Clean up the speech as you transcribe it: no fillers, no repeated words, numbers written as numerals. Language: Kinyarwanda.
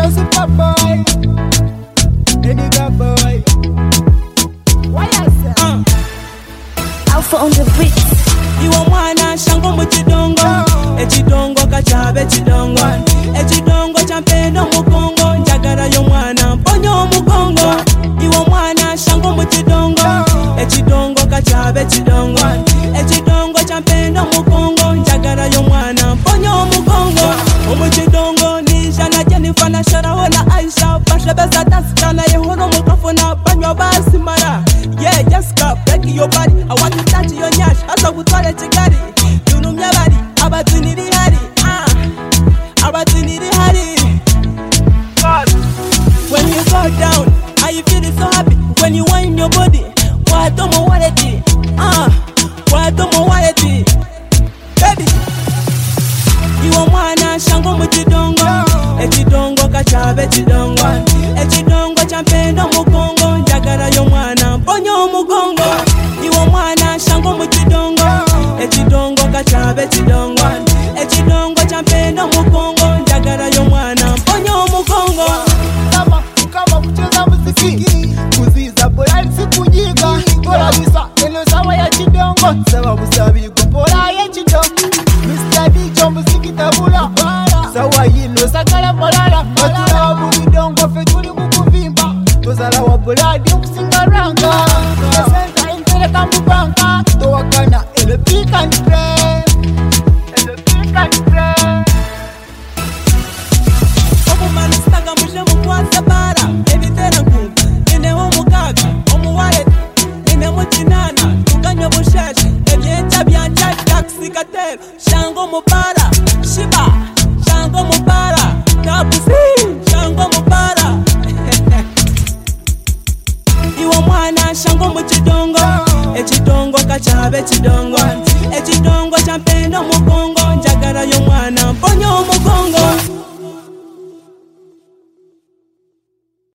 a super boy. Any good boy. Why I say? Alpha on the beat. Iwo mwana shango mchidongo Echidongo kachabe chidongo Echidongo champendo mukongo Njagara yo mwana mponyo mukongo Iwo mwana shango mchidongo Echidongo kachabe chidongo Echidongo champendo mukongo Njagara yo mwana mponyo mukongo Omuchidongo ni jana Jennifer na Sharawona Aisha Pasha besa dance chana yehono mukafuna Banywa basi mara Yeah, Jessica, break your body I want to touch your nyash Asa kutwale chigari Yunumya bari Abatuniri hari Abatuniri hari When you go down Are you feeling so happy When you wind your body Watomo waleti Watomo waleti Baby Iwo mwana shango mchidongo Echidongo kachabe chidongo Echidongo champendo mukongo Njagara yo mwana mponyo mukongo Iwo mwana shango mchidongo Echidongo kachabe chidongo Echidongo champendo mukongo Njagara yo mwana mponyo mukongo Kama kucheza muziki Kuziza polari sikujiga Kola bisa eno sawa ya chidongo Sawa busabiko pola ya chidongo Mr. Bicho muziki tabula Sawa yino sakala polala Matula wa bulidongo fetuli kukuvimba Tozala wa poladi kusinga ranga Esenza impele kambubanka Towakana ele pick and play Ele pick and play Omumana staga muje mukwasa bara Ebitera nkumbu Nine omukaga Omuwaleti Nine muchinana Tukanywa bushashi Ebyencha byancha Taxi katero Shango mubara Shiba Shango mubara Tabusi Shango mubara Iwo mwana shango muchidongo Echidongo kachabe chidongo Echidongo champendo mukongo Njagara yo mwana mponyo mukongo